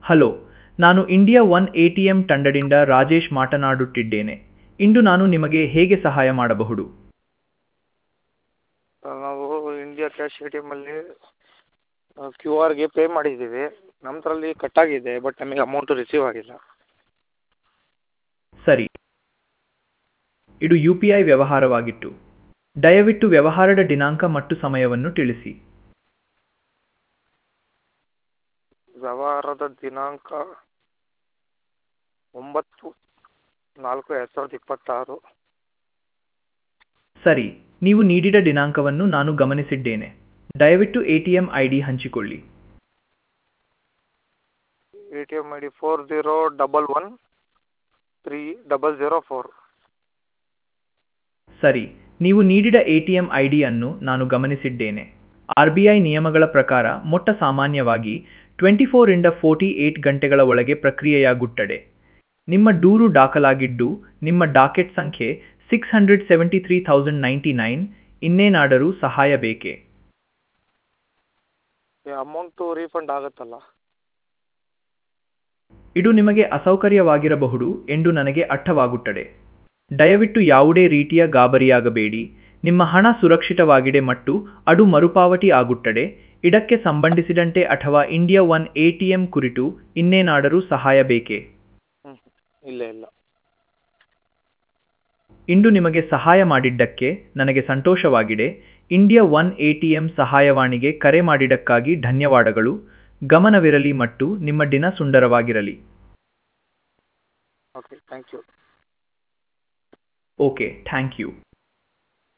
Hello, ನಾನು India one ATM ತಂಡದಿಂದ ರಾಜೇಶ್ ಮಾತನಾಡುತ್ತಿದ್ದೇನೆ. ಇಂದು ನಾನು ನಿಮಗೆ ಹೇಗೆ ಸಹಾಯ ಮಾಡಬಹುದು? ನಾವು ಇಂಡಿಯಾ ಕ್ಯಾಶ್ ಎ ಟಿ ಎಮ್ಮಲ್ಲಿ ಕ್ಯೂ ಆರ್ಗೆ ಪೇ ಮಾಡಿದ್ದೀವಿ. ನಮ್ಮದ್ರಲ್ಲಿ ಕಟ್ಟಾಗಿದೆ, ಬಟ್ ನಮಗೆ ಅಮೌಂಟು ರಿಸೀವ್ ಆಗಿಲ್ಲ. ಸರಿ, ಇದು UPI ವ್ಯವಹಾರವಾಗಿತ್ತು. ದಯವಿಟ್ಟು ವ್ಯವಹಾರದ ದಿನಾಂಕ ಮತ್ತು ಸಮಯವನ್ನು ತಿಳಿಸಿ. ವ್ಯವಹಾರದ ದಿನಾಂಕ 9/4/2026. ಸರಿ, ನೀವು ನೀಡಿದ ದಿನಾಂಕವನ್ನು ನಾನು ಗಮನಿಸಿದ್ದೇನೆ. ದಯವಿಟ್ಟು ATM ID ಹಂಚಿಕೊಳ್ಳಿ. ATM ID 40113004. ಸರಿ, ನೀವು ನೀಡಿದ ATM ID ಅನ್ನು ನಾನು ಗಮನಿಸಿದ್ದೇನೆ. RBI ನಿಯಮಗಳ ಪ್ರಕಾರ ಮೊಟ್ಟ ಸಾಮಾನ್ಯವಾಗಿ 24 ರಿಂದ 48 ಗಂಟೆಗಳ ಒಳಗೆ ಪ್ರಕ್ರಿಯೆಯಾಗುತ್ತದೆ. ನಿಮ್ಮ ದೂರು ದಾಖಲಾಗಿದ್ದು, ನಿಮ್ಮ ಡಾಕೆಟ್ ಸಂಖ್ಯೆ 673,099. ಇನ್ನೇನಾದರೂ ಸಹಾಯ ಬೇಕೇ? ಅಮೌಂಟು ರೀಫಂಡ್ ಆಗುತ್ತಲ್ಲ? ಇದು ನಿಮಗೆ ಅಸೌಕರ್ಯವಾಗಿರಬಹುದು ಎಂದು ನನಗೆ ಅರ್ಥವಾಗುತ್ತದೆ. ದಯವಿಟ್ಟು ಯಾವುದೇ ರೀತಿಯ ಗಾಬರಿಯಾಗಬೇಡಿ. ನಿಮ್ಮ ಹಣ ಸುರಕ್ಷಿತವಾಗಿದೆ ಮತ್ತು ಅದು ಮರುಪಾವತಿ ಆಗುತ್ತದೆ. ಇದಕ್ಕೆ ಸಂಬಂಧಿಸಿದಂತೆ ಅಥವಾ ಇಂಡಿಯಾ ಒನ್ ATM ಕುರಿತು ಇನ್ನೇನಾದರೂ ಸಹಾಯ ಬೇಕೇ? ಇಲ್ಲ ಇಲ್ಲ. ಇಂದು ನಿಮಗೆ ಸಹಾಯ ಮಾಡಿದ್ದಕ್ಕೆ ನನಗೆ ಸಂತೋಷವಾಗಿದೆ. ಇಂಡಿಯಾ ಒನ್ ATM ಸಹಾಯವಾಣಿಗೆ ಕರೆ ಮಾಡಿದ್ದಕ್ಕಾಗಿ ಧನ್ಯವಾದಗಳು. ಗಮನವಿರಲಿ ಮತ್ತು ನಿಮ್ಮ ದಿನ ಸುಂದರವಾಗಿರಲಿ. Okay, thank you. Okay, thank you.